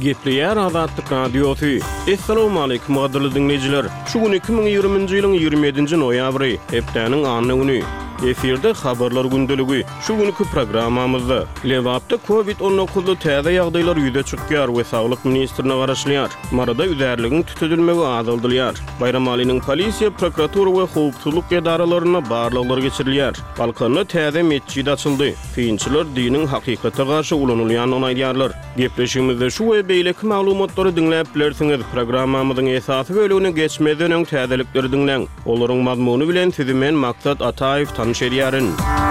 Gepleýär Azatlyk Radiosu. Assalamu alaykum gaderly dinleýijiler. Şu gün 2020-nji ýylyň 27-nji noýabry, hepdeniň anyny güni. Eferde habarlar gündeligi. Şu günkü programmamyzda Lewapda COVID-19 täze ýagdaýlar ýüze çykýar we Saglyk ministrine garaşlýar. Marada üzerligiň tütedilmegi azaldylýar. Bayram alynyň polisiýa, prokuratura we howpsuzlyk edaralaryna barlyklar geçirilýär. Balkanda täze mesjid açyldy. Fiýinçiler diniň hakykata garşy ulanylýanyny aýdýarlar. Gepleşigimizde şu we beýleki maglumatlary dinläp bilersiňiz. Programmamyzyň esasy bölügine geçmeden öň täzelikleri dinleň. Olaryň mazmuny bilen sizi men Maksat Ataýew tanışýaryn.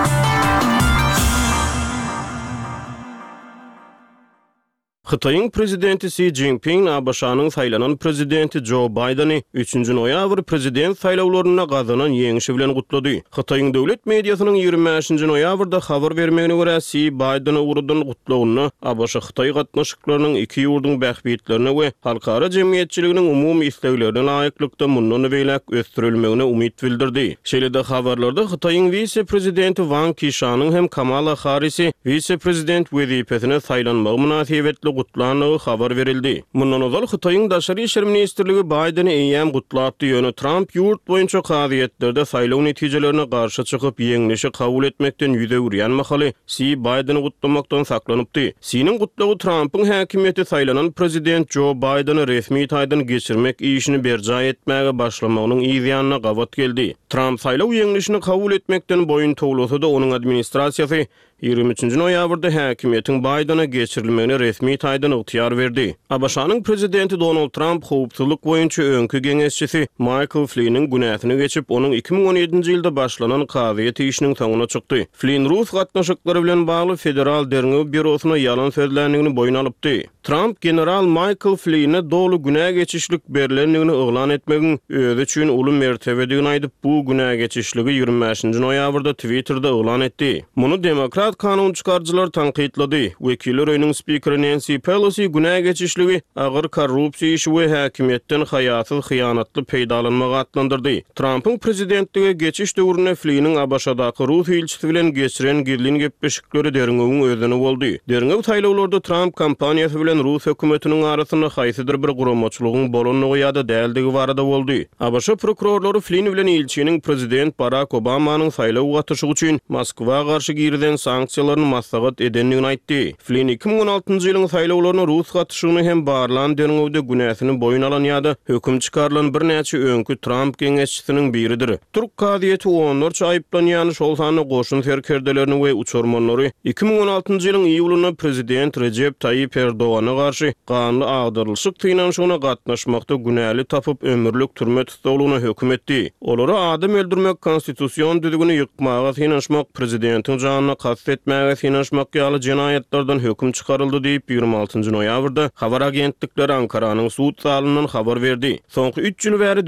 Xitayň prezidenti Xi Jinping ABŞ-nyň saýlanan prezidenti Joe Biden'i 3-nji noýabr prezident saýlawlaryna gazanan ýeňişi bilen gutlady. Xitayň döwlet mediasynyň 25-nji noýabrda habar bermegine görä Xi Biden'i urudan gutlawyny ABŞ-Xitay gatnaşyklarynyň iki ýurduň bähbitlerine we halkara jemgyýetçiliginiň umumy isleglerine laýyklykda mundan beýlek ösdürilmegine umyt bildirdi. Şeýle-de habarlarda Xitayň vice-prezidenti Wang Qishan'yň hem Kamala Harris'i vice-prezident wezipesine saýlanmagy münasibetli gutlanyny habar verildi. Mundan ozal Xitayň daşary işler ministrligi Biden'i eýýäm gutlapdy ýöne Trump ýurt boýunça kaziyetlerde saýlaw netijelerine garşy çykyp ýeňnişi kabul etmekden ýüze urýan mahaly Xi Biden'i gutlamakdan saklanypdy. Xi'niň gutlawy Trump'yň häkimiýeti saýlanan prezident Joe Biden'i resmi taýdan geçirmek işini berja etmäge başlamagynyň ýygyanyna gawat geldi. Trump saýlaw ýeňnişini kabul etmekden boyun toglasa da onuň administrasiýasy 23-nji noýabrda häkimiýetiň Biden'a geçirilmegine resmi taýdan ygtyýar berdi. ABŞ-nyň prezidenti Donald Trump howpsuzlyk boýunça öňkü geňeşçisi Michael Flynn'in günäsini geçip onuň 2017-nji ýylda başlanan kaziýet işiniň soňuna çykdy. Flynn Rus gatnaşyklary bilen bagly federal derňew bürosyna ýalan sözlänligini boyun alypdy. Trump general Michael Flynn'e dolu günä geçişlik berilenligini yglan etmegiň özü üçin uly mertebedigini aýdyp bu günä geçişligi 25-nji noýabrda Twitter'da yglan etdi. Muny demokrat kanun çıkarcılar tanqidlady. Wekiller öýüniň spikeri Nancy Pelosi günä geçişligi agyr korrupsiýa işi we häkimiýetden haýatsy hyýanatly peýdalanmagy adlandyrdy. Trump'yň prezidentligi geçiş döwrüne Flynn'in ABŞ-daky Rus elçisi bilen geçiren girlin gepleşikleri derňewiň özüne boldy. Derňew taýlawlarda Trump kampaniýasy bilen Rus hökümetiniň arasynda haýsydyr bir guramaçylygyň bolanyny ýa-da däldigi barada boldy. ABŞ prokurorlary Flynn bilen elçiniň prezident Barack Obamanyň saýlaw gatnaşygy üçin Moskwa garşy girden sanksiýalaryny maslahat edenligini aýtdy. Flynn 2016-njy ýylyň saýlawlaryna Rus gatnaşygyny hem barlan derňewde günäsini boyun alan ýa-da höküm çykarlan bir näçe öňkü Trump geňeşçisiniň biridir. Türk kaziýeti onlarça aýyplanýany şol sany goşun serkerdelerini we uçurmanlary 2016-njy ýylyň iýulyna prezident Recep Tayyip Erdoğan'a garşy kanly agdyrylşyk tynanşygyna gatnaşmakda günäli tapyp ömürlük türme tutulmagyna höküm etdi. Olary adam öldürmek konstitusiýon düzgüni ýykmaga tynanşmak prezidentiň janyna kast etmäge tynanşmak ýaly jinaýatlardan höküm çykaryldy diýip 26-njy noýabrda habar agentlikleri Ankaranyň suud salyndan habar berdi. Soňky 3 ýyl bäri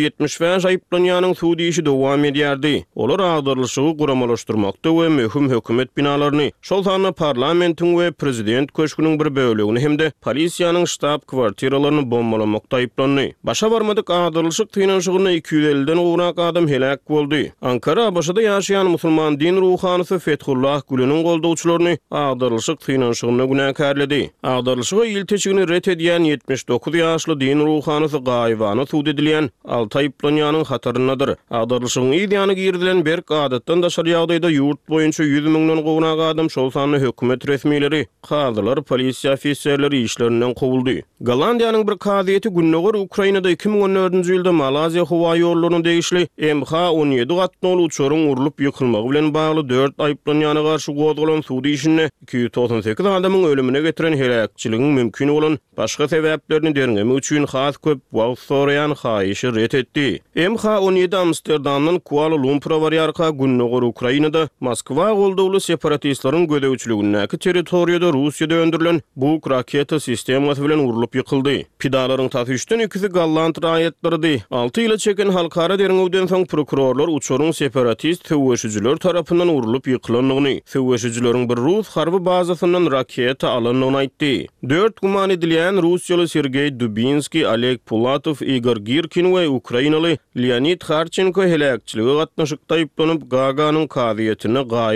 475 aýyplanýanyň suud işi dowam edýärdi. Olar agdyrylşygy guramalaşdyrmakda we möhüm hökümet binalaryny, şol sany parlamentiň we prezident köşküniň bir bölegini hemde polisiýanyň ştab kwartiralaryny bombalamakda aýyplandy. Başa barmadyk agdyrylşyk tynanşygyna 250-den owrak adam helak boldy. Ankara ABŞ-da ýaşaýan musulman din ruhanysy Fethullah Güleniň goldawçylaryny agdyrylşyk tynanşygyna günäkärledi. Agdyrylşyga ýylteçigini ret edýän 79 ýaşly din ruhanysy gaýbany suud edilýän 6 aýyplanýanyň hataryndadyr. Agdyrylşygyň ýygyny girdilen berk adatdan daşary ýagdaýda ýurt boýunça 100 000-den gowrak adam şol sany hökümet resmileri, gazylar, polisiýa ofisiýerleri işlerinden gowuldy. Gollandiýanyň bir kaziýeti günneger Ukrainada 2014-nji ýylda Malaziýa howa ýollaryny degişli MH17 gatnaly uçuryň urulyp ýykylmagy bilen bagly 4 aýyplanýana garşy gozgalan suud işine 298 adamyň ölümine getiren helakçylygyň mümkin bolan başga sebäplerini derňemi üçin has köp wagt soraýan haýyşy ret etdi. MH17 Amsterdamdan Kuala Lumpur'a barýarka günneger Ukrainada Moskwa goldawly separatistleriň gödäwçiligindäki territoriýada Russiýada öndürilen bu raketa sistemasy bilen urulyp ýykyldy. Pidalaryň taşyşdan ikisi Golland raýatlarydy. 6 ýyla çeken halkara derňewden soň prokurorlar uçuryň separatist töweşijiler tarapyndan urulyp ýykylanlygyny, töweşijileriň bir Rus harby bazasyndan raketa alanyny aýtdy. 4 guman edilýän Russiýaly Sergey Dubinski, Oleg Pulatov, Igor Girkin we Ukrainaly Leonid Kharchenko helakçyligi gatnaşykda aýyplanyp Gaganyň kaziýetine